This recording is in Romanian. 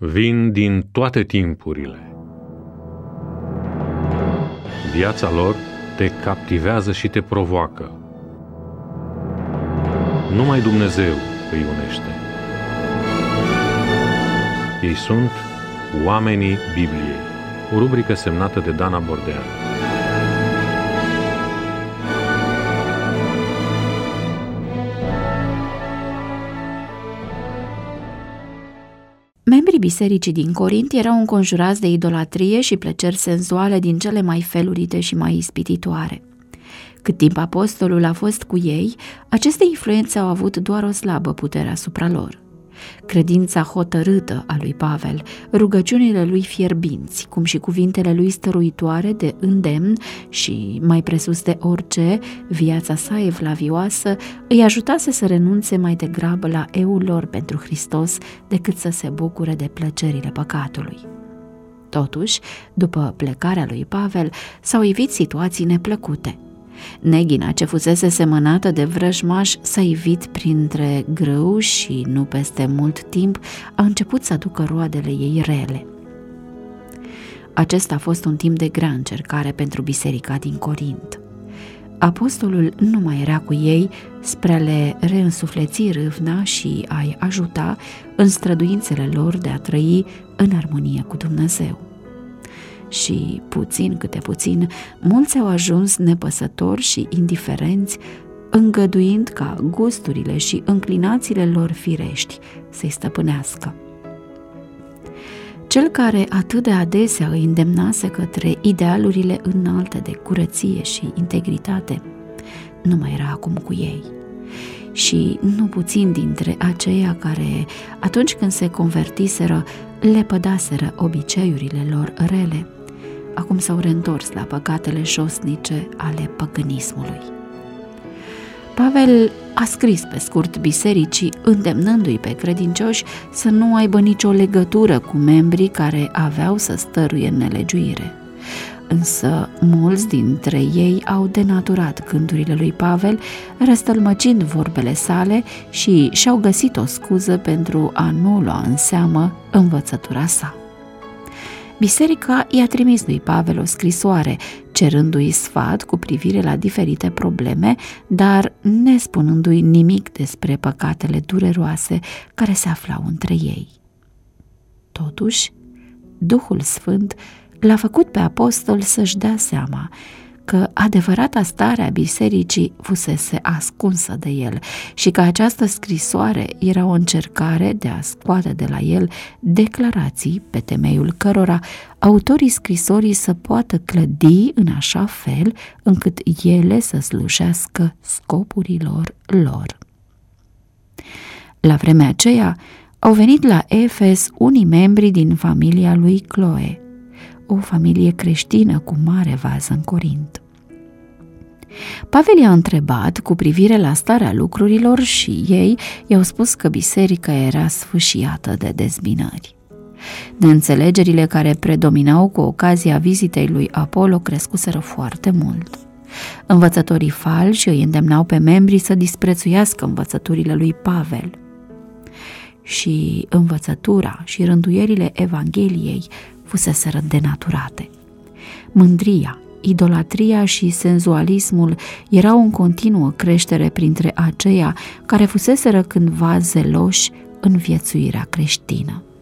vin din toate timpurile. Viața lor te captivează și te provoacă. Numai Dumnezeu îi unește. Ei sunt Oamenii Bibliei, o rubrică semnată de Dana Bordean. Membrii bisericii din Corint erau înconjurați de idolatrie și plăceri senzuale din cele mai felurite și mai ispititoare. Cât timp apostolul a fost cu ei, aceste influențe au avut doar o slabă putere asupra lor. Credința hotărâtă a lui Pavel, rugăciunile lui fierbinți, cum și cuvintele lui stăruitoare de îndemn și, mai presus de orice, viața sa evlavioasă, îi ajutase să renunțe mai degrabă la eul lor pentru Hristos decât să se bucure de plăcerile păcatului. Totuși, după plecarea lui Pavel, s-au ivit situații neplăcute. Neghina ce fusese semănată de vrăjmași s-a ivit printre grâu și nu peste mult timp a început să aducă roadele ei rele. Acesta a fost un timp de grea încercare pentru biserica din Corint. Apostolul nu mai era cu ei spre a le reînsufleți râvna și a-i ajuta în străduințele lor de a trăi în armonie cu Dumnezeu. Și, puțin câte puțin, mulți au ajuns nepăsători și indiferenți, îngăduind ca gusturile și înclinațiile lor firești să-i stăpânească. Cel care atât de adesea îi îndemnase către idealurile înalte de curăție și integritate, nu mai era acum cu ei. Și nu puțin dintre aceia care, atunci când se convertiseră, lepădaseră obiceiurile lor rele, acum s-au reîntors la păcatele șosnice ale păgânismului. Pavel a scris pe scurt bisericii, îndemnându-i pe credincioși să nu aibă nicio legătură cu membrii care aveau să stăruie în nelegiuire. Însă mulți dintre ei au denaturat gândurile lui Pavel, răstălmăcind vorbele sale și și-au găsit o scuză pentru a nu lua în seamă învățătura sa. Biserica i-a trimis lui Pavel o scrisoare, cerându-i sfat cu privire la diferite probleme, dar nespunându-i nimic despre păcatele dureroase care se aflau între ei. Totuși, Duhul Sfânt l-a făcut pe apostol să-și dea seama că adevărata stare a bisericii fusese ascunsă de el și că această scrisoare era o încercare de a scoate de la el declarații pe temeiul cărora autorii scrisorii să poată clădi în așa fel încât ele să slujească scopurilor lor. La vremea aceea au venit la Efes unii membri din familia lui Cloe, o familie creștină cu mare vază în Corint. Pavel i-a întrebat cu privire la starea lucrurilor și ei i-au spus că biserica era sfâșiată de dezbinări. Neînțelegerile care predominau cu ocazia vizitei lui Apollo crescuseră foarte mult. Învățătorii falși îi îndemnau pe membrii să disprețuiască învățăturile lui Pavel. Și învățătura și rânduierile Evangheliei fuseseră denaturate. Mândria, idolatria și senzualismul erau în continuă creștere printre aceia care fuseseră cândva zeloși în viețuirea creștină.